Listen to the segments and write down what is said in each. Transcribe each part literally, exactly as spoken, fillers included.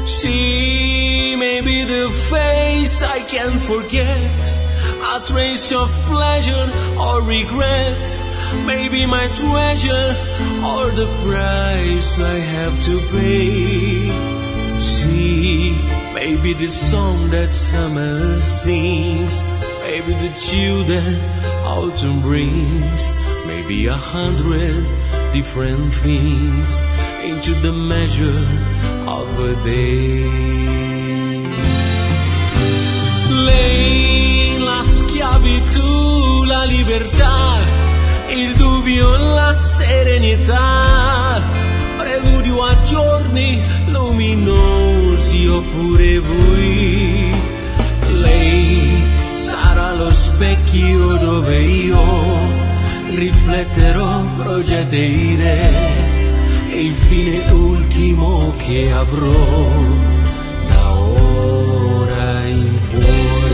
She may be the face I can't forget, a trace of pleasure or regret, maybe my treasure or the price I have to pay. She may be the song that summer sings, maybe the chill that autumn brings, maybe a hundred different things into the measure of a day. Lei, la schiavitù, la libertà, il dubbio, la serenità, preludio a giorni luminosi oppure bui. Lei sarà lo specchio dove io rifletterò, progetterò il fine ultimo che avrò da ora in poi.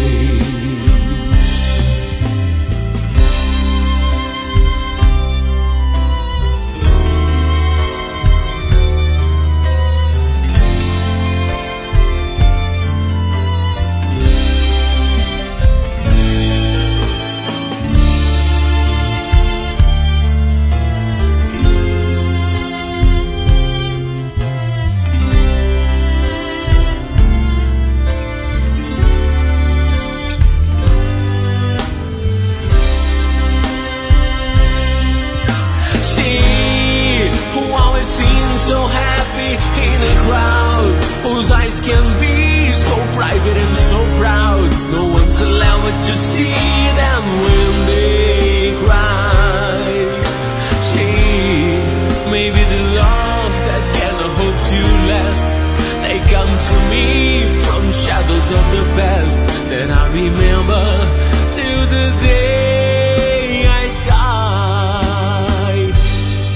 So happy in a crowd whose eyes can be so private and so proud. No one's allowed to see them when they cry. She may be the love that cannot hope to last. They come to me from shadows of the past that I remember till the day I die.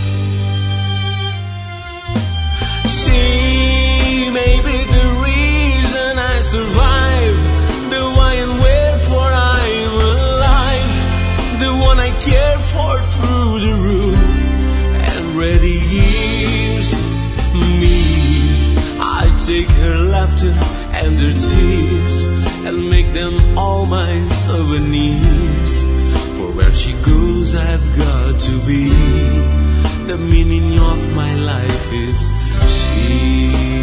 She may be the reason I survive, the why and wherefore I'm alive, the one I care for through the roof and ready years. Me, I take her laughter and her tears and make them all my souvenirs. For where she goes I've got to be. The meaning of my life is she.